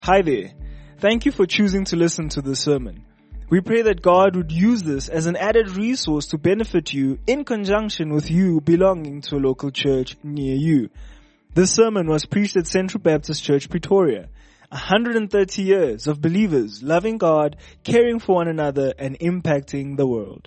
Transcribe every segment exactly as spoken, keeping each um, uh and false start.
Hi there. Thank you for choosing to listen to this sermon. We pray that God would use this as an added resource to benefit you in conjunction with you belonging to a local church near you. This sermon was preached at Central Baptist Church, Pretoria. one hundred thirty years of believers loving God, caring for one another, and impacting the world.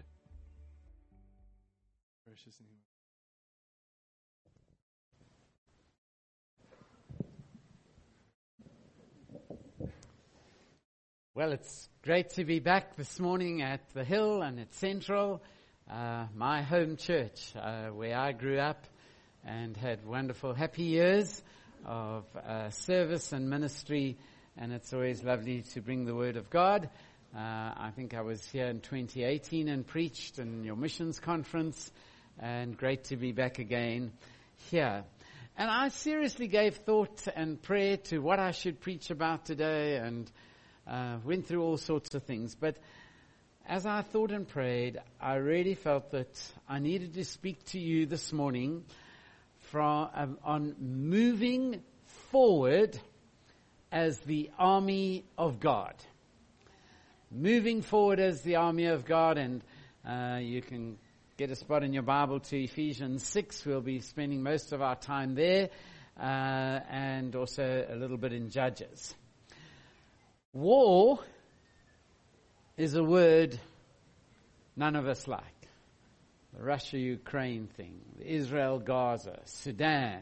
Well, it's great to be back this morning at the Hill and at Central, uh, my home church, uh, where I grew up and had wonderful, happy years of uh, service and ministry, and it's always lovely to bring the Word of God. Uh, I think I was here in twenty eighteen and preached in your missions conference, and great to be back again here. And I seriously gave thought and prayer to what I should preach about today, and Uh, went through all sorts of things. But as I thought and prayed, I really felt that I needed to speak to you this morning from, um, on moving forward as the army of God. Moving forward as the army of God. And uh, you can get a spot in your Bible to Ephesians six. We'll be spending most of our time there. Uh, and also a little bit in Judges. War is a word none of us like. The Russia-Ukraine thing, the Israel-Gaza, Sudan.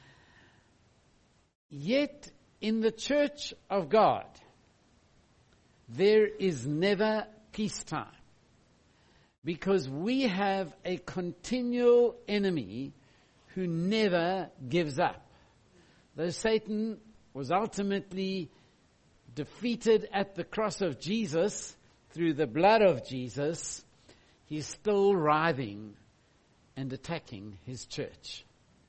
Yet, in the church of God, there is never peacetime. Because we have a continual enemy who never gives up. Though Satan was ultimately defeated at the cross of Jesus through the blood of Jesus, he's still writhing and attacking his church.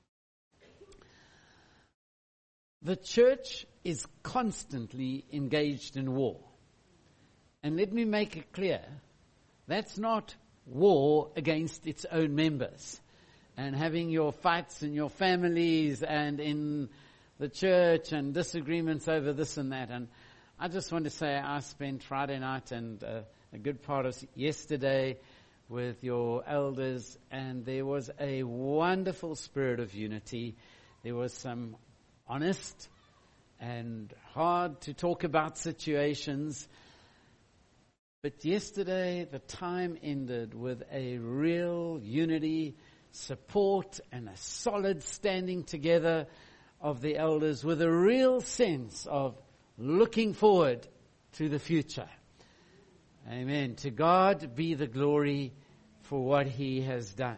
The church is constantly engaged in war. And let me make it clear, that's not war against its own members and having your fights in your families and in the church and disagreements over this and that. And I just want to say I spent Friday night and uh, a good part of yesterday with your elders, and there was a wonderful spirit of unity. There was some honest and hard to talk about situations. But yesterday the time ended with a real unity, support, and a solid standing together of the elders with a real sense of looking forward to the future. Amen. To God be the glory for what He has done.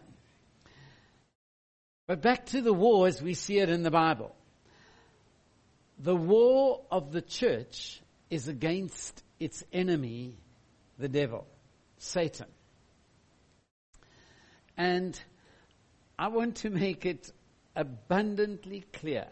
But back to the war as we see it in the Bible. The war of the church is against its enemy, the devil, Satan. And I want to make it abundantly clear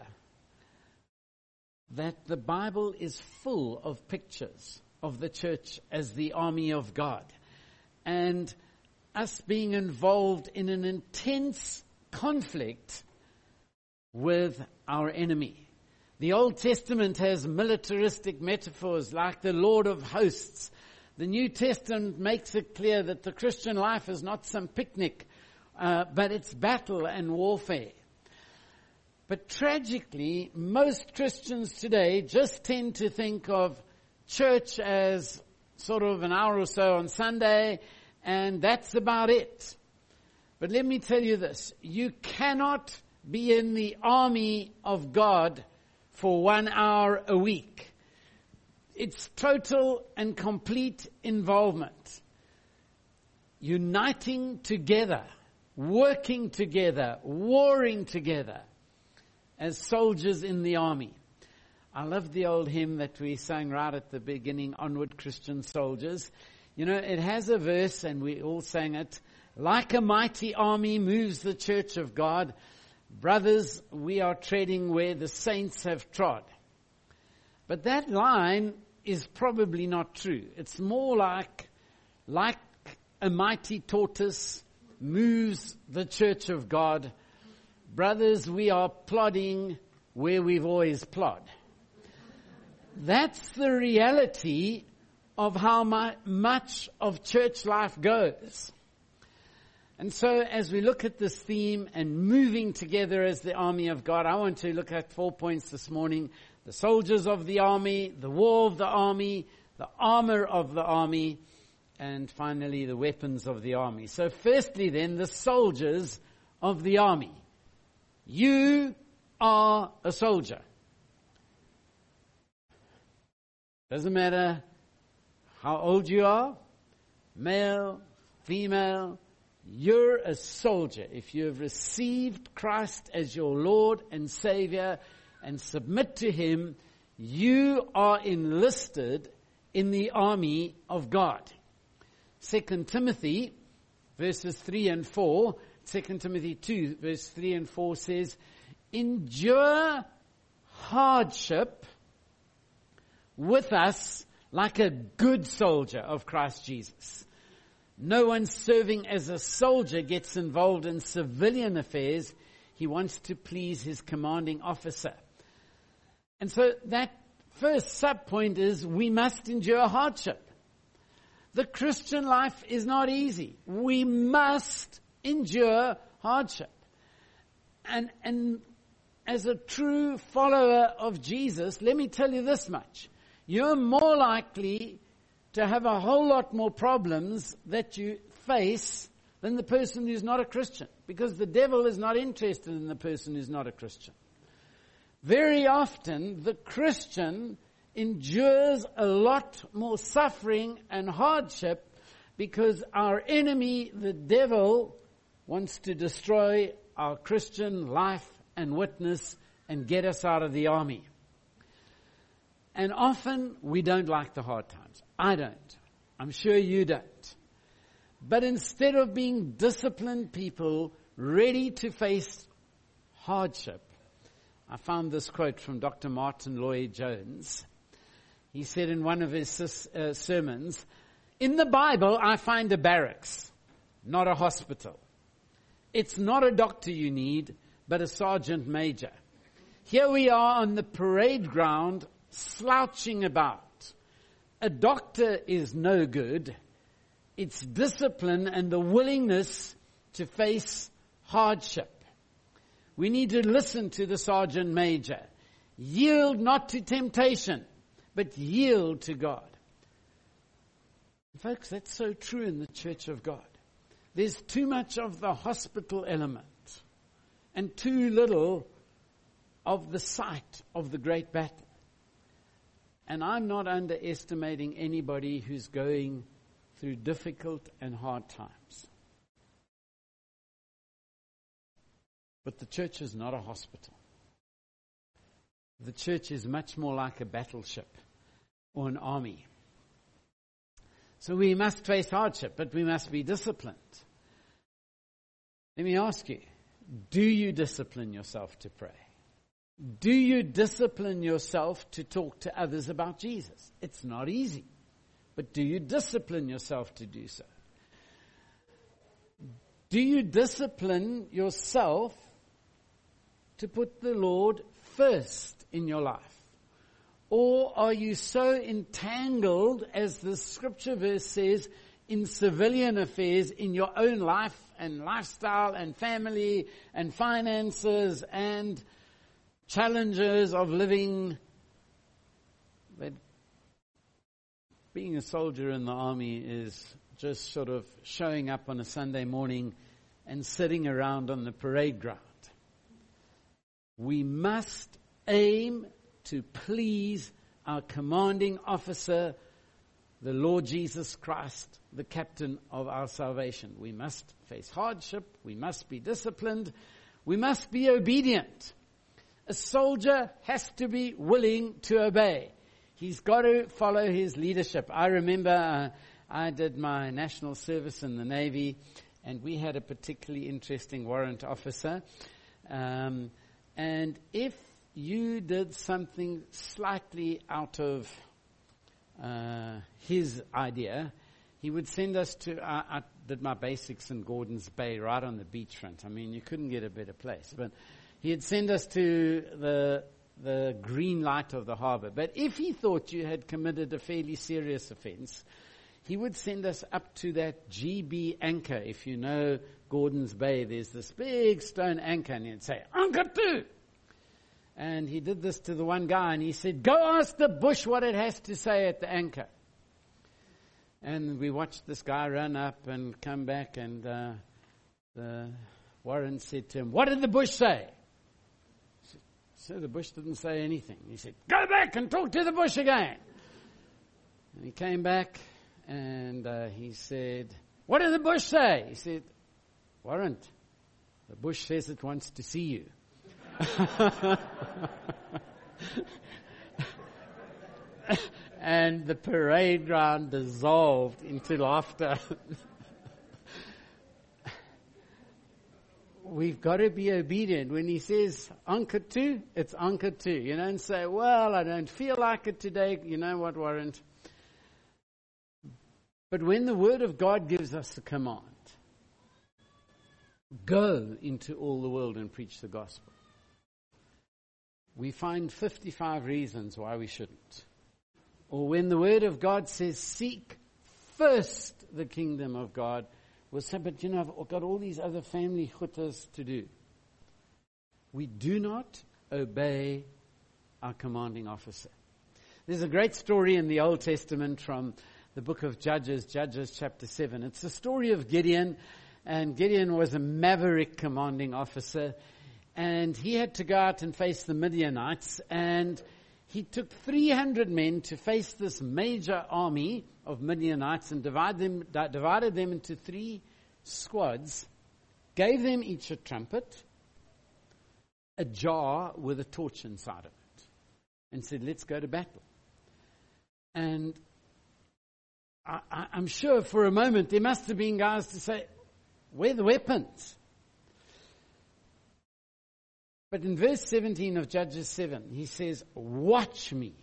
that the Bible is full of pictures of the church as the army of God, and us being involved in an intense conflict with our enemy. The Old Testament has militaristic metaphors like the Lord of hosts. The New Testament makes it clear that the Christian life is not some picnic, uh, but it's battle and warfare. But tragically, most Christians today just tend to think of church as sort of an hour or so on Sunday, and that's about it. But let me tell you this, you cannot be in the army of God for one hour a week. It's total and complete involvement. Uniting together, working together, warring together as soldiers in the army. I love the old hymn that we sang right at the beginning, Onward Christian Soldiers. You know, it has a verse, and we all sang it. Like a mighty army moves the church of God. Brothers, we are treading where the saints have trod. But that line is probably not true. It's more like, like a mighty tortoise moves the church of God. Brothers, we are plodding where we've always plod. That's the reality of how my, much of church life goes. And so as we look at this theme and moving together as the army of God, I want to look at four points this morning. The soldiers of the army, the war of the army, the armor of the army, and finally the weapons of the army. So firstly then, the soldiers of the army. You are a soldier. Doesn't matter how old you are, male, female, you're a soldier. If you have received Christ as your Lord and Savior and submit to Him, you are enlisted in the army of God. Second Timothy, verses three and four, Second Timothy two, verse three and four says, endure hardship with us like a good soldier of Christ Jesus. No one serving as a soldier gets involved in civilian affairs. He wants to please his commanding officer. And so that first sub-point is we must endure hardship. The Christian life is not easy. We must endure hardship. And, and as a true follower of Jesus, let me tell you this much. You're more likely to have a whole lot more problems that you face than the person who's not a Christian, because the devil is not interested in the person who's not a Christian. Very often, the Christian endures a lot more suffering and hardship because our enemy, the devil, wants to destroy our Christian life and witness and get us out of the army. And often we don't like the hard times. I don't. I'm sure you don't. But instead of being disciplined people ready to face hardship, I found this quote from Doctor Martin Lloyd-Jones. He said in one of his uh, sermons, in the Bible I find a barracks, not a hospital. It's not a doctor you need, but a sergeant major. Here we are on the parade ground, slouching about. A doctor is no good. It's discipline and the willingness to face hardship. We need to listen to the sergeant major. Yield not to temptation, but yield to God. Folks, that's so true in the church of God. There's too much of the hospital element and too little of the sight of the great battle. And I'm not underestimating anybody who's going through difficult and hard times. But the church is not a hospital. The church is much more like a battleship or an army. So we must face hardship, but we must be disciplined. Let me ask you, do you discipline yourself to pray? Do you discipline yourself to talk to others about Jesus? It's not easy, but do you discipline yourself to do so? Do you discipline yourself to put the Lord first in your life? Or are you so entangled, as the scripture verse says, in civilian affairs, in your own life and lifestyle and family and finances and challenges of living, that being a soldier in the army is just sort of showing up on a Sunday morning and sitting around on the parade ground? We must aim to please our commanding officer, the Lord Jesus Christ, the captain of our salvation. We must face hardship. We must be disciplined. We must be obedient. A soldier has to be willing to obey. He's got to follow his leadership. I remember uh, I did my national service in the Navy, and we had a particularly interesting warrant officer. Um, and if you did something slightly out of uh, his idea, he would send us to, uh, I did my basics in Gordons Bay, right on the beachfront. I mean, you couldn't get a better place. But he'd send us to the the green light of the harbor. But if he thought you had committed a fairly serious offense, he would send us up to that G B anchor. If you know Gordon's Bay, there's this big stone anchor, and he'd say, "Anchor two!" And he did this to the one guy, and he said, "Go ask the bush what it has to say at the anchor." And we watched this guy run up and come back, and uh, the Warren said to him, "What did the bush say?" He said, "Sir, the bush didn't say anything." He said, "Go back and talk to the bush again." And he came back, and uh, he said, "What did the bush say?" He said, "Warren, the bush says it wants to see you." And the parade ground dissolved into laughter. We've got to be obedient. When he says anchor two, it's anchor two. You don't say, "Well, I don't feel like it today." You know what, Warren? But when the Word of God gives us the command, go into all the world and preach the gospel, we find fifty-five reasons why we shouldn't. Or when the Word of God says, "Seek first the kingdom of God," we'll say, "But you know, I've got all these other family chutas to do." We do not obey our commanding officer. There's a great story in the Old Testament from the book of Judges, Judges chapter seven. It's the story of Gideon, and Gideon was a maverick commanding officer, and he had to go out and face the Midianites, and he took three hundred men to face this major army of Midianites and divide them, di- divided them into three squads, gave them each a trumpet, a jar with a torch inside of it, and said, "Let's go to battle." And I, I, I'm sure for a moment there must have been guys to say, "Where are the weapons?" But in verse seventeen of Judges seven, he says, "Watch me,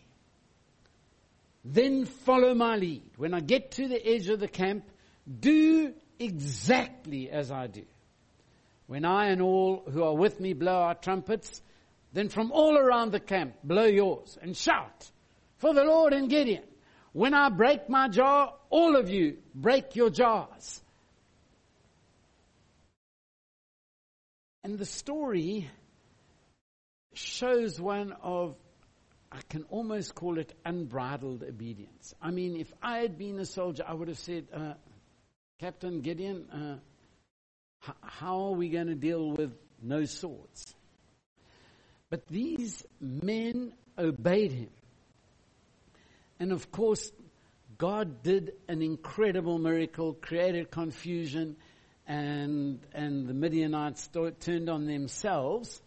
then follow my lead. When I get to the edge of the camp, do exactly as I do. When I and all who are with me blow our trumpets, then from all around the camp blow yours and shout for the Lord and Gideon. When I break my jar, all of you break your jars." And the story shows one of, I can almost call it unbridled obedience. I mean, if I had been a soldier, I would have said, uh, "Captain Gideon, uh, h- how are we going to deal with no swords?" But these men obeyed him. And of course, God did an incredible miracle, created confusion, and and the Midianites st- turned on themselves.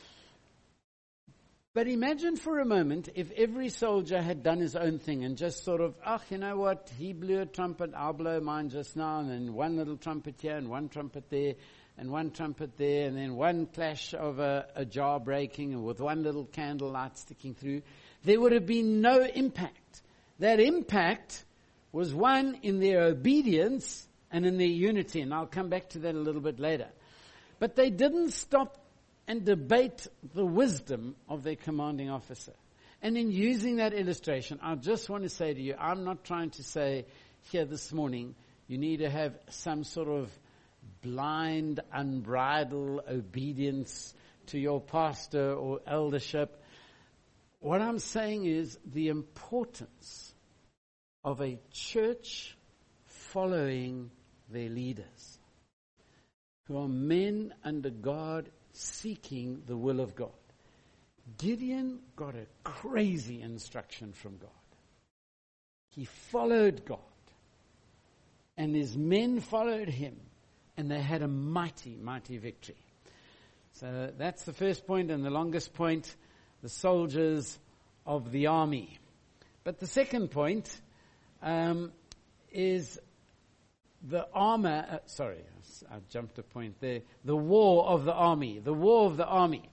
But imagine for a moment if every soldier had done his own thing and just sort of, "Oh, you know what, he blew a trumpet, I'll blow mine just now, and then one little trumpet here and one trumpet there and one trumpet there, and then one clash of a, a jar breaking and with one little candle light sticking through." There would have been no impact. That impact was one in their obedience and in their unity, and I'll come back to that a little bit later. But they didn't stop and debate the wisdom of their commanding officer. And in using that illustration, I just want to say to you, I'm not trying to say here this morning, you need to have some sort of blind, unbridled obedience to your pastor or eldership. What I'm saying is the importance of a church following their leaders, who are men under God, seeking the will of God. Gideon got a crazy instruction from God. He followed God, and his men followed him, and they had a mighty, mighty victory. So that's the first point, and the longest point, the soldiers of the army. But the second point um, is the armor, uh, sorry, I jumped a point there. The war of the army. The war of the army.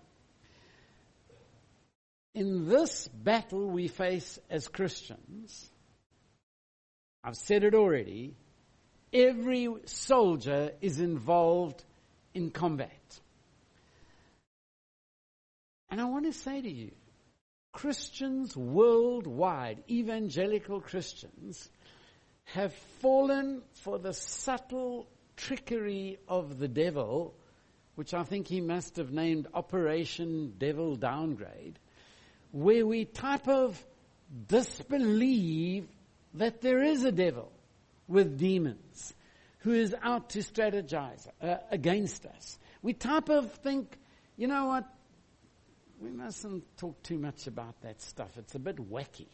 In this battle we face as Christians, I've said it already, every soldier is involved in combat. And I want to say to you, Christians worldwide, evangelical Christians, have fallen for the subtle trickery of the devil, which I think he must have named Operation Devil Downgrade, where we type of disbelieve that there is a devil with demons who is out to strategize uh, against us. We type of think, you know what, we mustn't talk too much about that stuff. It's a bit wacky.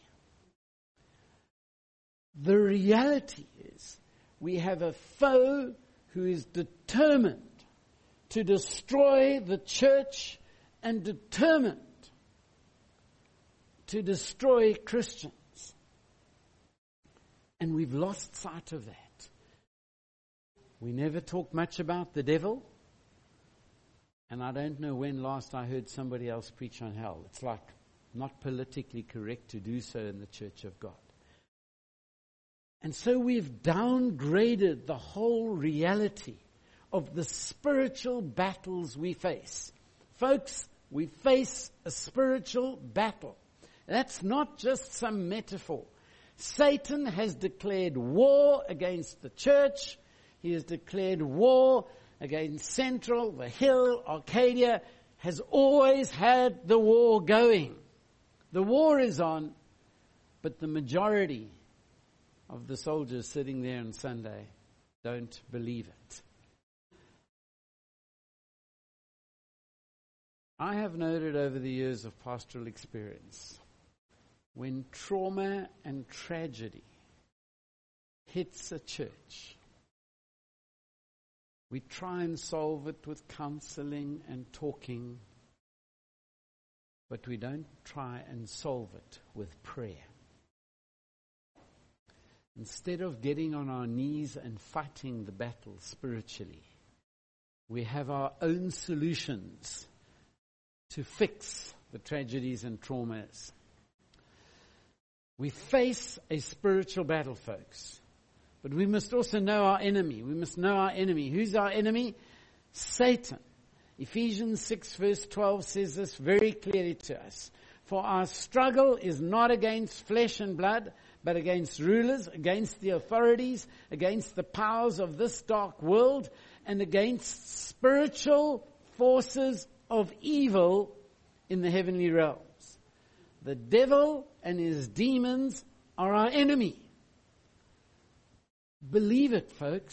The reality is we have a foe who is determined to destroy the church and determined to destroy Christians. And we've lost sight of that. We never talk much about the devil. And I don't know when last I heard somebody else preach on hell. It's like not politically correct to do so in the Church of God. And so we've downgraded the whole reality of the spiritual battles we face. Folks, we face a spiritual battle. That's not just some metaphor. Satan has declared war against the church. He has declared war against Central, the Hill, Arcadia, has always had the war going. The war is on, but the majority of the soldiers sitting there on Sunday don't believe it. I have noted over the years of pastoral experience, when trauma and tragedy hits a church, we try and solve it with counseling and talking, but we don't try and solve it with prayer. Instead of getting on our knees and fighting the battle spiritually, we have our own solutions to fix the tragedies and traumas. We face a spiritual battle, folks. But we must also know our enemy. We must know our enemy. Who's our enemy? Satan. Ephesians six verse twelve says this very clearly to us. For our struggle is not against flesh and blood, but against rulers, against the authorities, against the powers of this dark world, and against spiritual forces of evil in the heavenly realms. The devil and his demons are our enemy. Believe it, folks.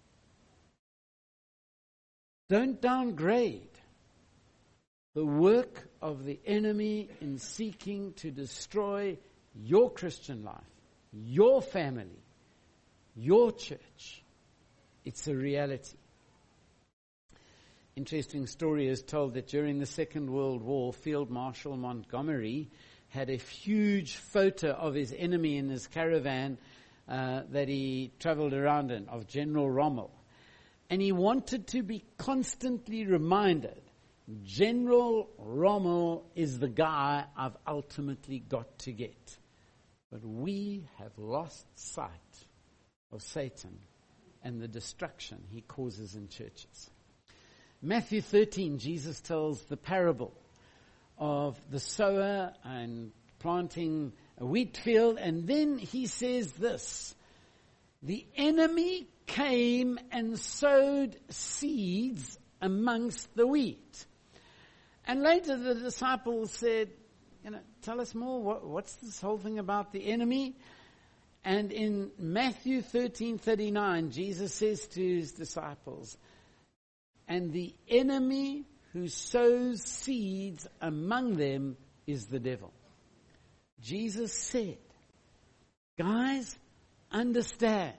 Don't downgrade the work of the enemy in seeking to destroy your Christian life, your family, your church. It's a reality. Interesting story is told that during the Second World War, Field Marshal Montgomery had a huge photo of his enemy in his caravan Uh, that he traveled around in, of General Rommel. And he wanted to be constantly reminded, General Rommel is the guy I've ultimately got to get. But we have lost sight of Satan and the destruction he causes in churches. Matthew thirteen, Jesus tells the parable of the sower and planting a wheat field, and then he says this: the enemy came and sowed seeds amongst the wheat. And later the disciples said, you know, tell us more, what, what's this whole thing about the enemy? And in Matthew thirteen thirty-nine, Jesus says to his disciples, and the enemy who sows seeds among them is the devil. Jesus said, guys, understand,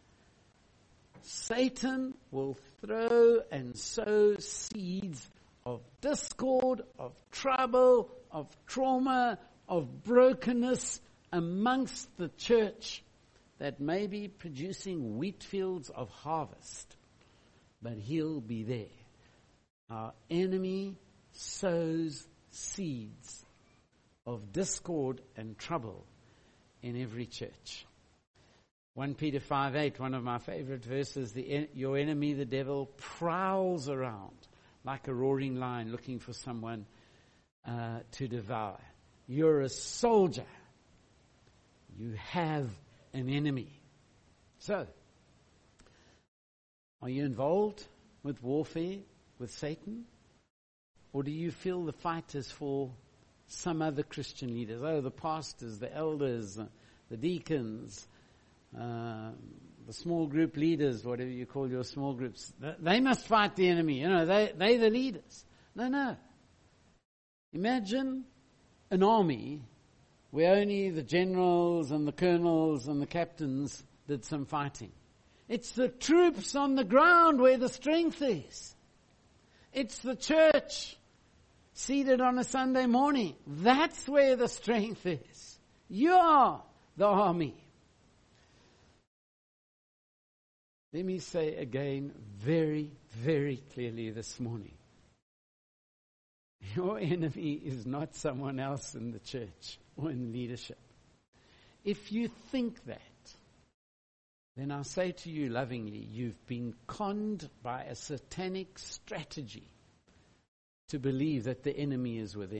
Satan will throw and sow seeds of discord, of trouble, of trauma, of brokenness amongst the church that may be producing wheat fields of harvest. But he'll be there. Our enemy sows seeds of discord and trouble in every church. First Peter five eight, one of my favorite verses, the, your enemy, the devil, prowls around like a roaring lion looking for someone uh, to devour. You're a soldier. You have an enemy. So, are you involved with warfare with Satan? Or do you feel the fight is for some other Christian leaders? Oh, the pastors, the elders, the deacons, uh, the small group leaders, whatever you call your small groups. They must fight the enemy. You know, they, they're the leaders. No, no. Imagine an army where only the generals and the colonels and the captains did some fighting. It's the troops on the ground where the strength is. It's the church seated on a Sunday morning. That's where the strength is. You are the army. Let me say again very, very clearly this morning. Your enemy is not someone else in the church or in leadership. If you think that, then I'll say to you lovingly, you've been conned by a satanic strategy to believe that the enemy is within.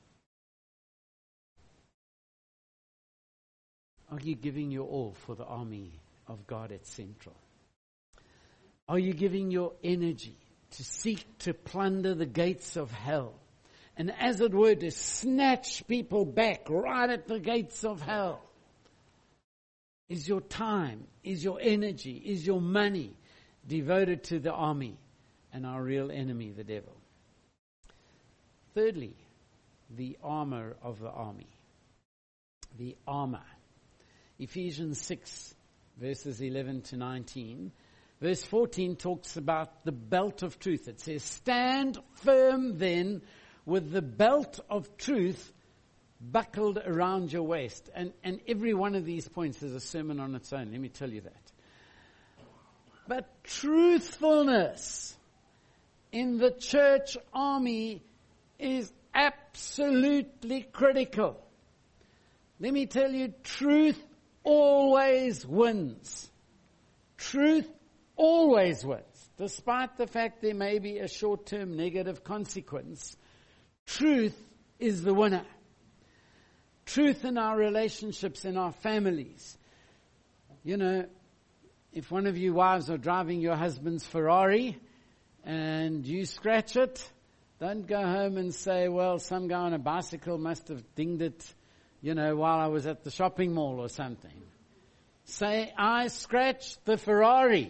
Are you giving your all for the army of God at Central? Are you giving your energy to seek to plunder the gates of hell? And as it were, to snatch people back right at the gates of hell? Is your time, is your energy, is your money devoted to the army and our real enemy, the devil? Thirdly, the armor of the army. The armor. Ephesians six, verses eleven to nineteen. Verse fourteen talks about the belt of truth. It says, "Stand firm then with the belt of truth buckled around your waist." And, and every one of these points is a sermon on its own. Let me tell you that. But truthfulness in the church army is absolutely critical. Let me tell you, truth always wins. Truth always wins. Despite the fact there may be a short-term negative consequence, truth is the winner. Truth in our relationships, in our families. You know, if one of you wives are driving your husband's Ferrari and you scratch it, don't go home and say, well, some guy on a bicycle must have dinged it, you know, while I was at the shopping mall or something. Say, I scratched the Ferrari.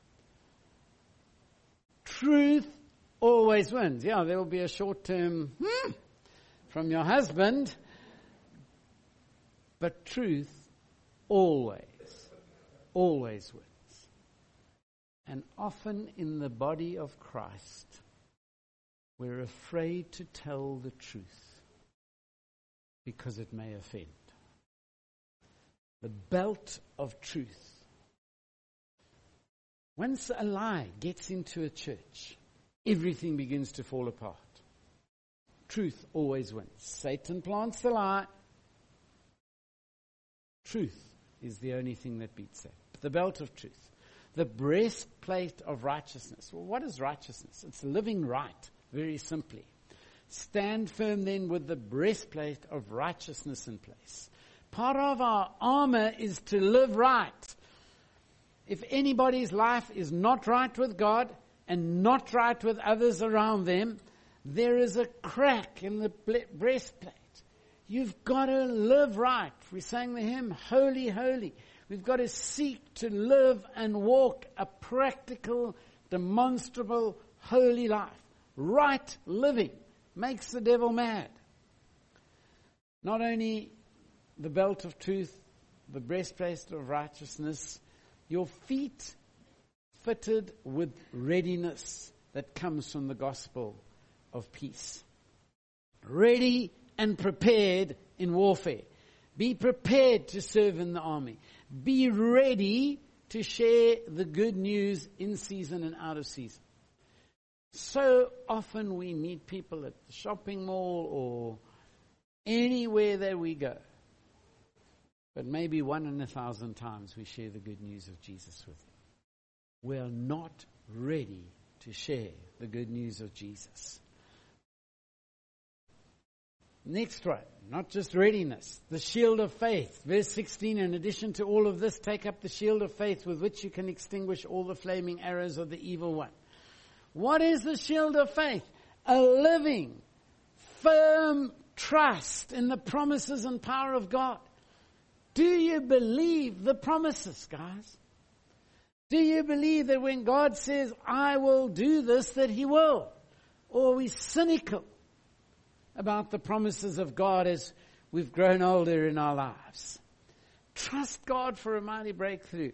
Truth always wins. Yeah, there will be a short-term hmm, from your husband, but truth always, always wins. And often in the body of Christ, we're afraid to tell the truth because it may offend. The belt of truth. Once a lie gets into a church, everything begins to fall apart. Truth always wins. Satan plants the lie. Truth is the only thing that beats it. The belt of truth. The breastplate of righteousness. Well, what is righteousness? It's living right, very simply. Stand firm then with the breastplate of righteousness in place. Part of our armor is to live right. If anybody's life is not right with God and not right with others around them, there is a crack in the breastplate. You've got to live right. We sang the hymn, Holy, Holy. We've got to seek to live and walk a practical, demonstrable, holy life. Right living makes the devil mad. Not only the belt of truth, the breastplate of righteousness, your feet fitted with readiness that comes from the gospel of peace. Ready and prepared in warfare. Be prepared to serve in the army. Be ready to share the good news in season and out of season. So often we meet people at the shopping mall or anywhere that we go. But maybe one in a thousand times we share the good news of Jesus with them. We are not ready to share the good news of Jesus. Next one, not just readiness, the shield of faith. Verse sixteen, in addition to all of this, take up the shield of faith with which you can extinguish all the flaming arrows of the evil one. What is the shield of faith? A living, firm trust in the promises and power of God. Do you believe the promises, guys? Do you believe that when God says, I will do this, that He will? Or are we cynical about the promises of God as we've grown older in our lives? Trust God for a mighty breakthrough.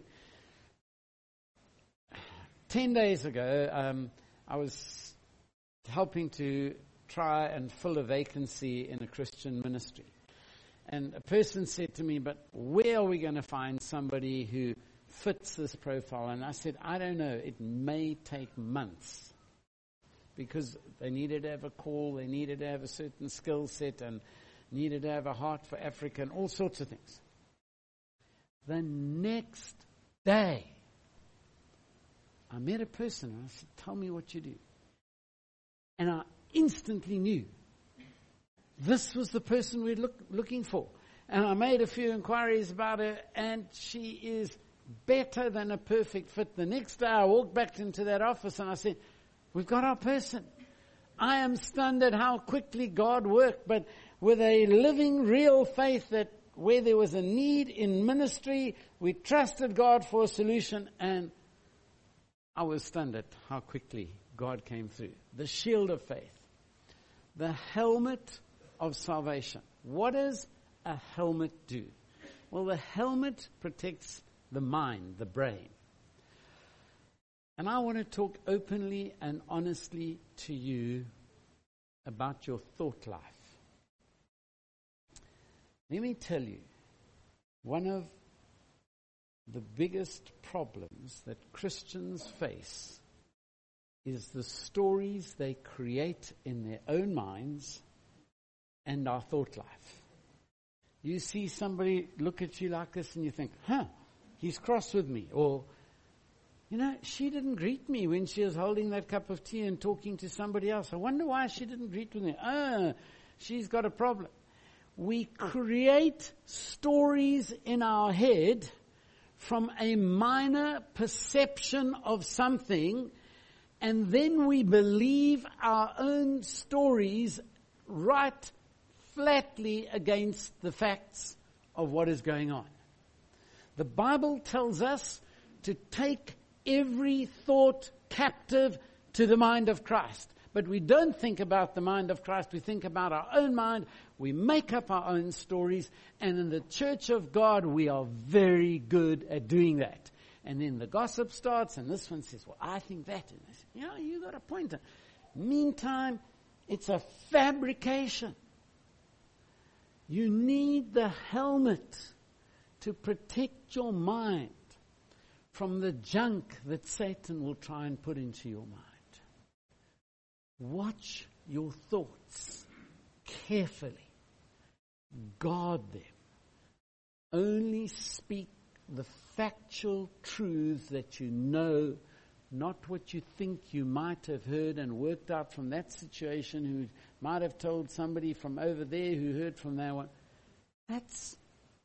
Ten days ago, um, I was helping to try and fill a vacancy in a Christian ministry. And a person said to me, but where are we going to find somebody who fits this profile? And I said, I don't know. It may take months. Because they needed to have a call, they needed to have a certain skill set, and needed to have a heart for Africa, and all sorts of things. The next day, I met a person, and I said, tell me what you do. And I instantly knew this was the person we're look, looking for. And I made a few inquiries about her, and she is better than a perfect fit. The next day, I walked back into that office, and I said, we've got our person. I am stunned at how quickly God worked, but with a living, real faith that where there was a need in ministry, we trusted God for a solution, and I was stunned at how quickly God came through. The shield of faith. The helmet of salvation. What does a helmet do? Well, the helmet protects the mind, the brain. And I want to talk openly and honestly to you about your thought life. Let me tell you, one of the biggest problems that Christians face is the stories they create in their own minds and our thought life. You see somebody look at you like this and you think, huh, he's cross with me. Or, you know, she didn't greet me when she was holding that cup of tea and talking to somebody else. I wonder why she didn't greet with me. Ah, she's got a problem. We create stories in our head from a minor perception of something, and then we believe our own stories right flatly against the facts of what is going on. The Bible tells us to take every thought captive to the mind of Christ. But we don't think about the mind of Christ. We think about our own mind. We make up our own stories. And in the church of God, we are very good at doing that. And then the gossip starts, and this one says, well, I think that. And I say, you know, you got a point. Meantime, it's a fabrication. You need the helmet to protect your mind from the junk that Satan will try and put into your mind. Watch your thoughts carefully. Guard them. Only speak the factual truths that you know, not what you think you might have heard and worked out from that situation, who might have told somebody from over there who heard from that one. That's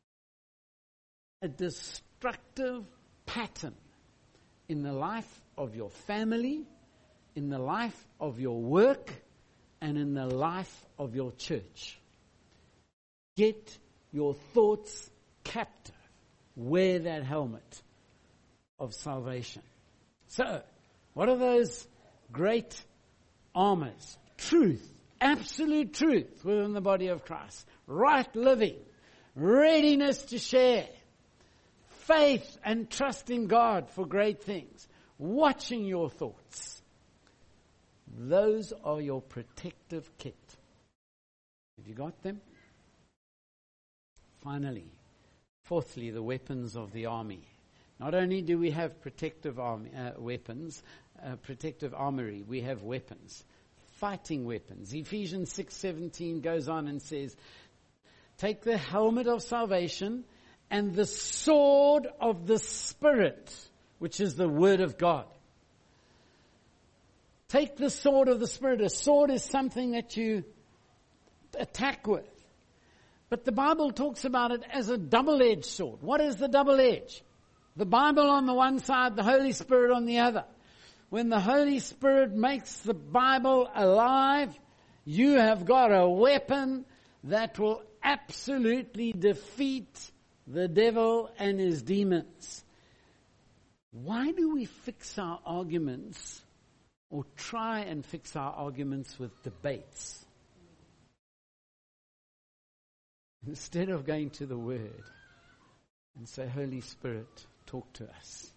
a destructive pattern in the life of your family, in the life of your work, and in the life of your church. Get your thoughts captive. Wear that helmet of salvation. So, what are those great armors? Truth, absolute truth within the body of Christ. Right living, readiness to share, faith and trust in God for great things, watching your thoughts. Those are your protective kit. Have you got them? Finally, fourthly, the weapons of the army. Not only do we have protective army, uh, weapons, uh, protective armory, we have weapons, fighting weapons. Ephesians six seventeen goes on and says, take the helmet of salvation and the sword of the Spirit, which is the Word of God. Take the sword of the Spirit. A sword is something that you attack with. But the Bible talks about it as a double-edged sword. What is the double edge? The Bible on the one side, the Holy Spirit on the other. When the Holy Spirit makes the Bible alive, you have got a weapon that will absolutely defeat the devil and his demons. Why do we fix our arguments or try and fix our arguments with debates instead of going to the Word and say, Holy Spirit, talk to us.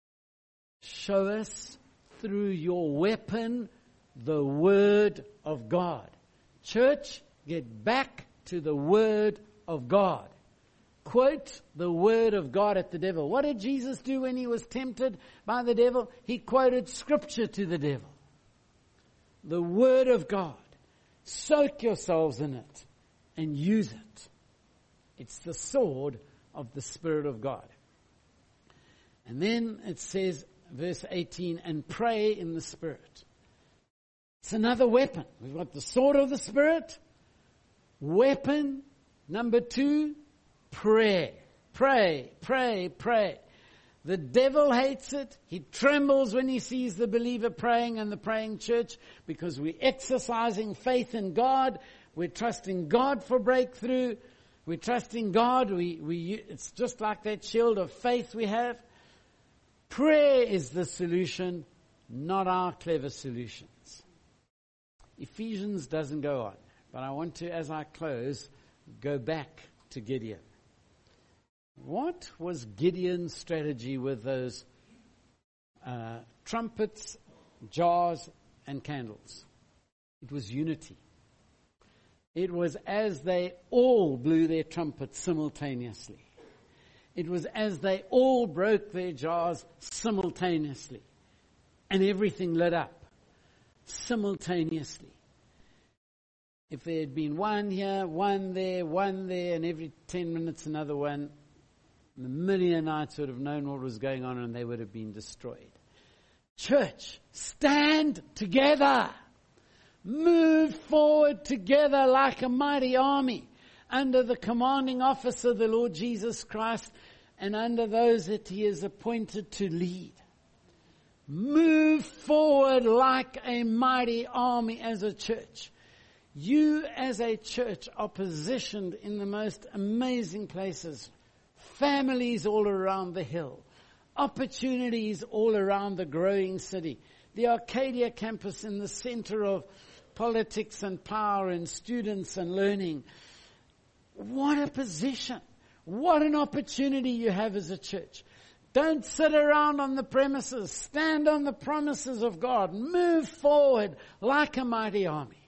Show us through your weapon the Word of God. Church, get back to the Word of God. Quote the Word of God at the devil. What did Jesus do when he was tempted by the devil? He quoted Scripture to the devil. The Word of God. Soak yourselves in it and use it. It's the sword of the Spirit of God. And then it says, verse eighteen, and pray in the Spirit. It's another weapon. We've got the sword of the Spirit. Weapon number two, prayer. Pray, pray, pray. The devil hates it. He trembles when he sees the believer praying and the praying church, because we're exercising faith in God. We're trusting God for breakthrough. We're trusting God. We, we, it's just like that shield of faith we have. Prayer is the solution, not our clever solutions. Ephesians doesn't go on, but I want to, as I close, go back to Gideon. What was Gideon's strategy with those uh, trumpets, jars, and candles? It was unity. It was as they all blew their trumpets simultaneously. It was as they all broke their jars simultaneously. And everything lit up simultaneously. If there had been one here, one there, one there, and every ten minutes another one, the Midianites would have known what was going on and they would have been destroyed. Church, stand together. Move forward together like a mighty army under the commanding officer, the Lord Jesus Christ, and under those that he has appointed to lead. Move forward like a mighty army as a church. You as a church are positioned in the most amazing places. Families all around the hill. Opportunities all around the growing city. The Arcadia campus in the center of politics and power and students and learning. What a position. What an opportunity you have as a church. Don't sit around on the premises. Stand on the promises of God. Move forward like a mighty army.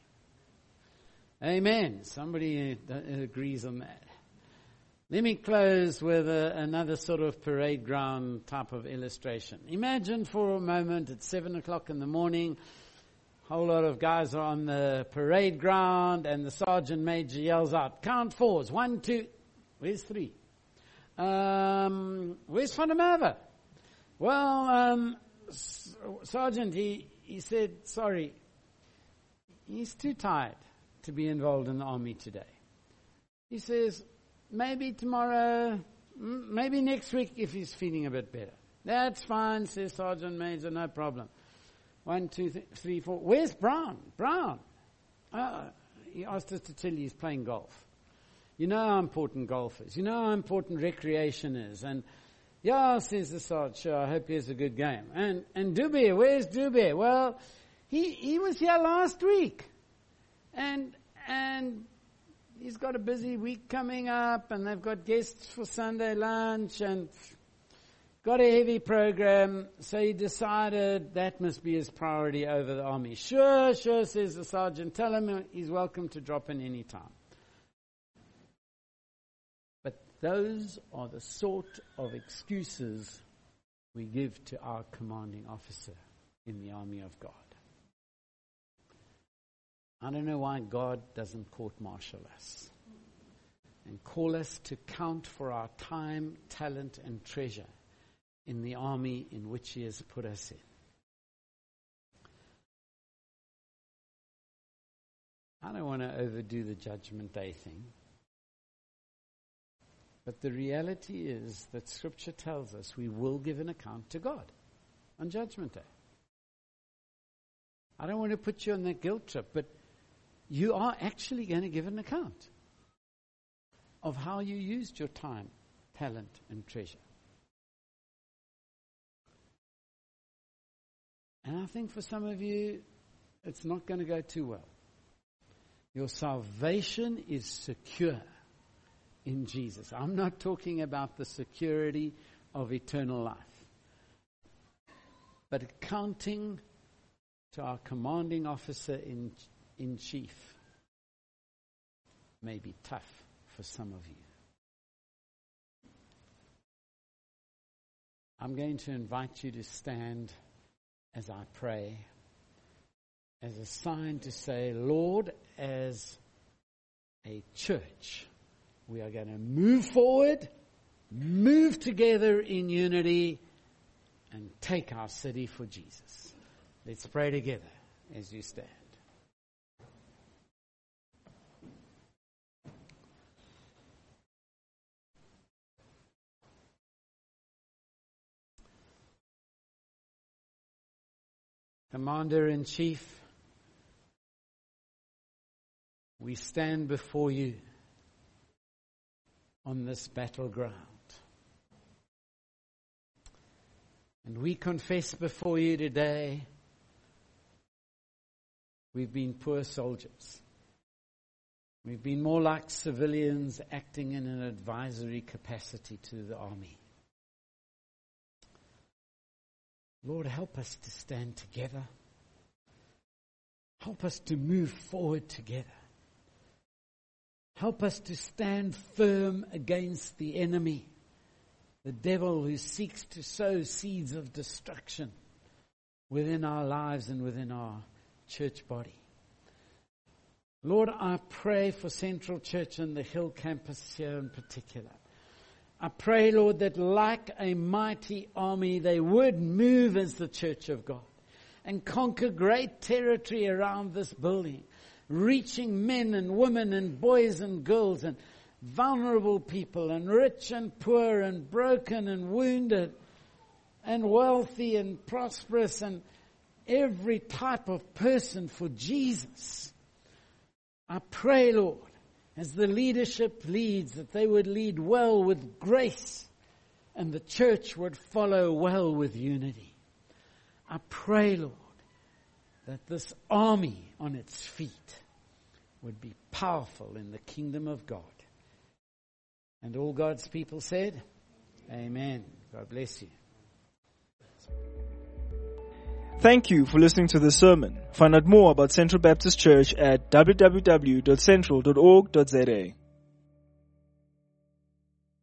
Amen. Somebody agrees on that. Let me close with a, another sort of parade ground type of illustration. Imagine for a moment it's seven o'clock in the morning. A whole lot of guys are on the parade ground and the sergeant major yells out, count fours. One, two. Where's three? Um, where's Van der Merwe? Well, um, Sergeant, he, he said, sorry, he's too tired to be involved in the army today. He says, maybe tomorrow, maybe next week if he's feeling a bit better. That's fine, says Sergeant Major, no problem. One, two, th- three, four. Where's Brown? Brown. Uh, he asked us to tell you he's playing golf. You know how important golf is. You know how important recreation is. And, yeah, says the sergeant, sure, I hope he has a good game. And, and Dubé, where's Dubé? Well, he, he was here last week. And, and he's got a busy week coming up, and they've got guests for Sunday lunch, and got a heavy program, so he decided that must be his priority over the army. Sure, sure, says the sergeant. Tell him he's welcome to drop in any time. But those are the sort of excuses we give to our commanding officer in the army of God. I don't know why God doesn't court-martial us and call us to count for our time, talent, and treasure in the army in which He has put us in. I don't want to overdo the Judgment Day thing. But the reality is that Scripture tells us we will give an account to God on Judgment Day. I don't want to put you on that guilt trip, but you are actually going to give an account of how you used your time, talent, and treasure. And I think for some of you, it's not going to go too well. Your salvation is secure in Jesus. I'm not talking about the security of eternal life. But accounting to our commanding officer in, in chief may be tough for some of you. I'm going to invite you to stand as I pray, as a sign to say, Lord, as a church, we are going to move forward, move together in unity, and take our city for Jesus. Let's pray together as you stand. Commander-in-Chief, we stand before you on this battleground. And we confess before you today, we've been poor soldiers. We've been more like civilians acting in an advisory capacity to the army. Lord, help us to stand together. Help us to move forward together. Help us to stand firm against the enemy, the devil who seeks to sow seeds of destruction within our lives and within our church body. Lord, I pray for Central Church and the Hill campus here in particular. I pray, Lord, that like a mighty army, they would move as the church of God and conquer great territory around this building, reaching men and women and boys and girls and vulnerable people and rich and poor and broken and wounded and wealthy and prosperous and every type of person for Jesus. I pray, Lord, as the leadership leads, that they would lead well with grace and the church would follow well with unity. I pray, Lord, that this army on its feet would be powerful in the kingdom of God. And all God's people said, Amen. God bless you. Thank you for listening to this sermon. Find out more about Central Baptist Church at w w w dot central dot org dot z a.